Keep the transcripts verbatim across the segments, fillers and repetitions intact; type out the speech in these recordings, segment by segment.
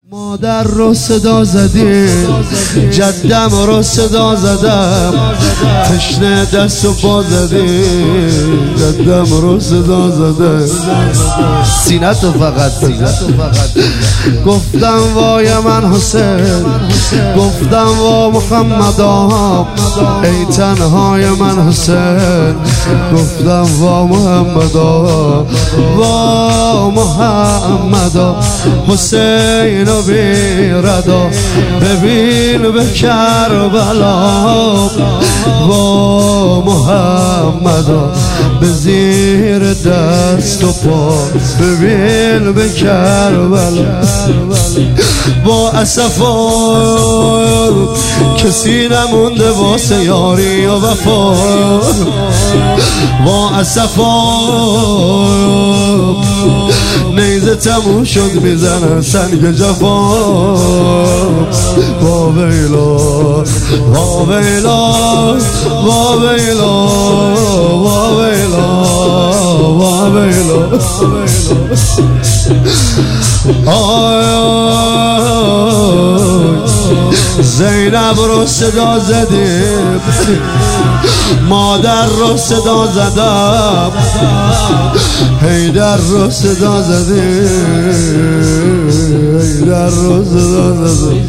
مادر رو صدا زدیم، جدم رو صدا زدم، تشنه دست و پا زدیم، جدم رو صدا زدم، سینه تو فقط گفتم وای من حسین، گفتم وا محمدا، ای تنهای من حسین، گفتم وا محمدا، وا محمدا، حسین و بیردا، ببین به کربلا، وا محمدا، به زیر دست و پا، ببین به کربلا، با اسفار کسی نمونده واسه یاری و وفا، با اسفار نیزه تموم شد میزنن سنگ جفا، وا ویلا وا ویلا وا ویلا وا ویلا وا ویلا، زینب رو صدا زدیم، مادر رو صدا زدم، حیدر رو صدا زدیم، حیدر رو صدا زدم،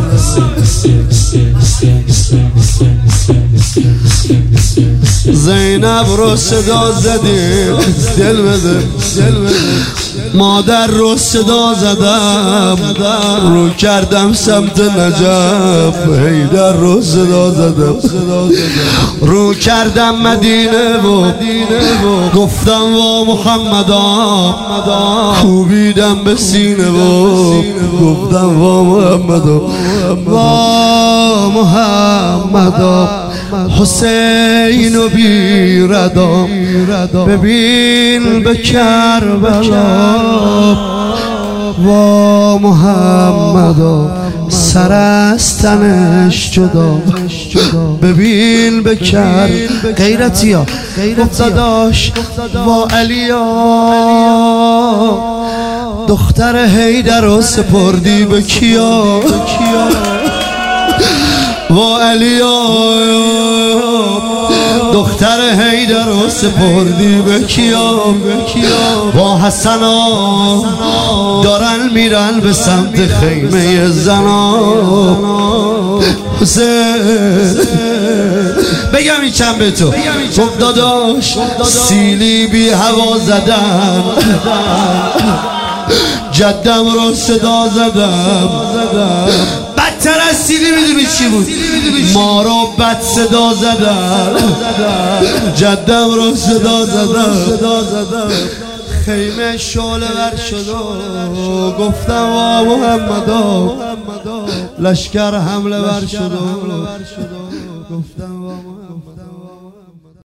زینب رو صدا زدیم، دل بده دل بده، مادر رو صدا زدم، رو کردم سمت نجف، حیدر رو صدا زدم، رو کردم مدینه و گفتم وا محمدا، کوبیدم به سینه و گفتم وا محمدا، وا محمدا، حسین و بیردا، ببین به کربلا، وا محمدا، سر از تنش جدا، ببین به کر غیرتیا، گفت داش وا علیا، دختر حیدر رو سپردی به کیا، وا علیا، دختر حیدر رو سپردی به کیا، با حسنا دارن میرن به سمت خیمه زنا، حسین بگم این چند به تو، گفت داداش سیلی بی هوا زدن، جدم رو صدا زدم، بدتر از سیلی میدونی چی بود؟ ما رو بد صدا زدن، جدم رو صدا زدم، خیمه شعله ور شد و گفتم وا محمدا، لشکر حمله ور شد و گفتم وا محمدا.